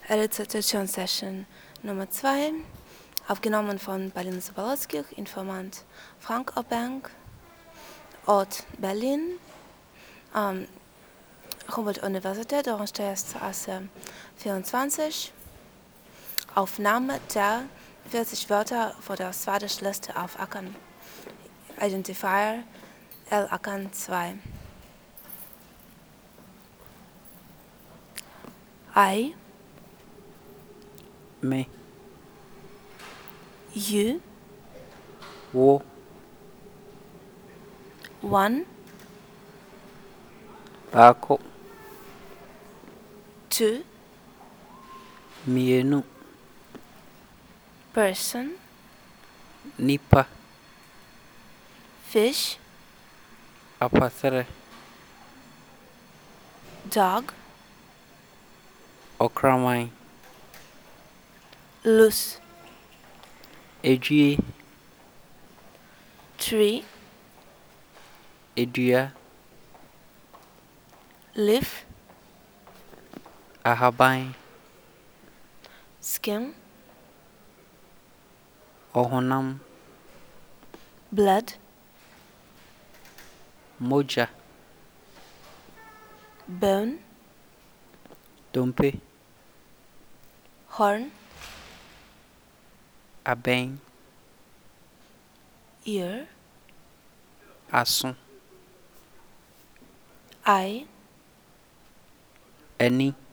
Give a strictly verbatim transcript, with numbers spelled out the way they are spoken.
Rezitation Session Nummer zwei, aufgenommen von Berlin Sobolowski, Informant Frank Obank, Ort Berlin, ähm, Humboldt-Universität, Orangestraße vierundzwanzig, Aufnahme der vierzig Wörter vor der Swedish-Liste auf Akan, Identifier L Akan zwei. I, Me, you, wo, one, baako, two, mmienu, person, nipa, fish, apasere, dog, ɔkraman, loose, edwie, tree, edua, leaf, ahaban, skin, ɔhonam, blood, mogya, bone, dompe, horn, abɛn, ear, aso, eye, ani,